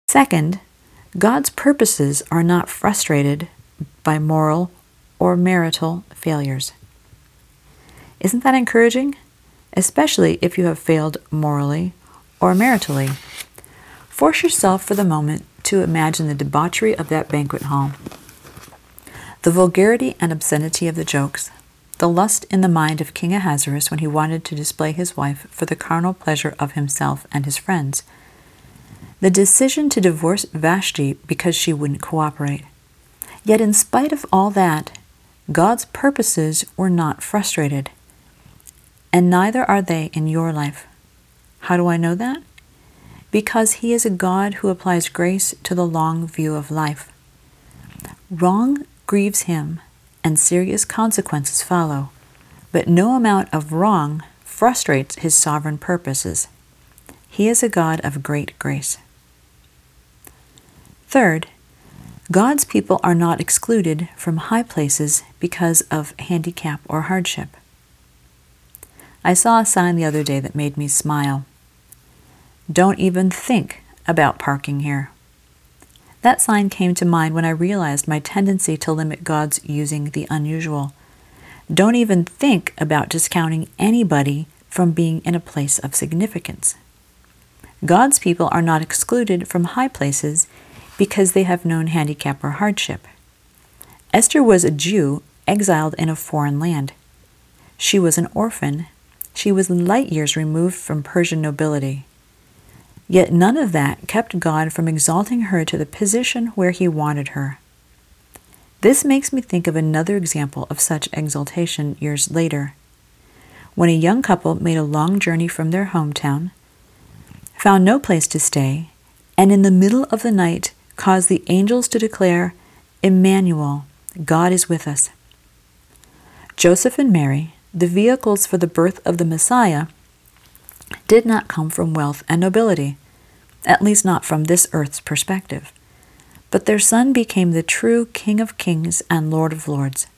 Second, God's purposes are not frustrated by moral or marital failures. Isn't that encouraging? Especially if you have failed morally or maritally. Force yourself for the moment to imagine the debauchery of that banquet hall, the vulgarity and obscenity of the jokes, the lust in the mind of King Ahasuerus when he wanted to display his wife for the carnal pleasure of himself and his friends, the decision to divorce Vashti because she wouldn't cooperate. Yet in spite of all that, God's purposes were not frustrated, and neither are they in your life. How do I know that? Because He is a God who applies grace to the long view of life. Wrong grieves Him, and serious consequences follow, but no amount of wrong frustrates His sovereign purposes. He is a God of great grace. Third, God's people are not excluded from high places because of handicap or hardship. I saw a sign the other day that made me smile. Don't even think about parking here. That sign came to mind when I realized my tendency to limit God's using the unusual. Don't even think about discounting anybody from being in a place of significance. God's people are not excluded from high places because they have known handicap or hardship. Esther was a Jew exiled in a foreign land. She was an orphan. She was light years removed from Persian nobility. Yet none of that kept God from exalting her to the position where He wanted her. This makes me think of another example of such exaltation years later, when a young couple made a long journey from their hometown, found no place to stay, and in the middle of the night caused the angels to declare, "Emmanuel, God is with us." Joseph and Mary, the vehicles for the birth of the Messiah, did not come from wealth and nobility, at least not from this earth's perspective. But their son became the true King of Kings and Lord of Lords.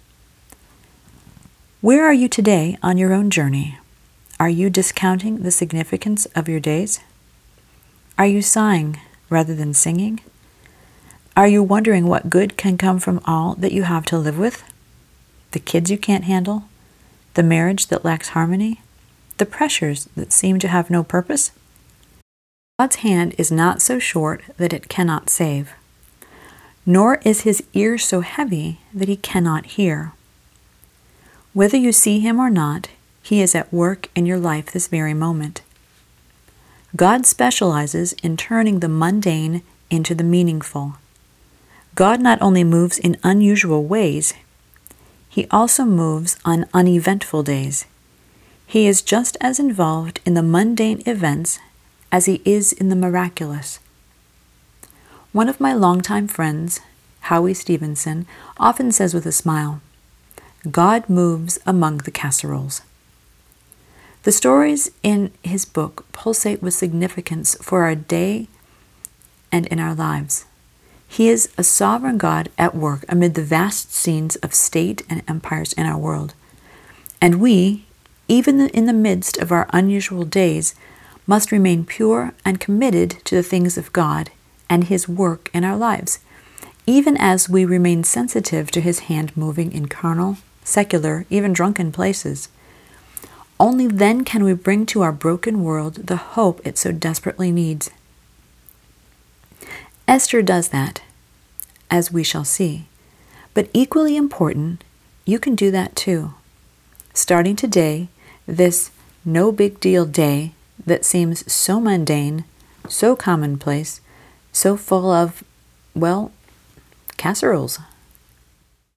Where are you today on your own journey? Are you discounting the significance of your days? Are you sighing rather than singing? Are you wondering what good can come from all that you have to live with? The kids you can't handle? The marriage that lacks harmony? The pressures that seem to have no purpose? God's hand is not so short that it cannot save, nor is His ear so heavy that He cannot hear. Whether you see Him or not, He is at work in your life this very moment. God specializes in turning the mundane into the meaningful. God not only moves in unusual ways, He also moves on uneventful days. He is just as involved in the mundane events as He is in the miraculous. One of my longtime friends, Howie Stevenson, often says with a smile, "God moves among the casseroles." The stories in his book pulsate with significance for our day and in our lives. He is a sovereign God at work amid the vast scenes of state and empires in our world. And we, even in the midst of our unusual days, must remain pure and committed to the things of God and His work in our lives, even as we remain sensitive to His hand moving in carnal, secular, even drunken places. Only then can we bring to our broken world the hope it so desperately needs. Esther does that, as we shall see. But equally important, you can do that too. Starting today, this no big deal day that seems so mundane, so commonplace, so full of, well, casseroles.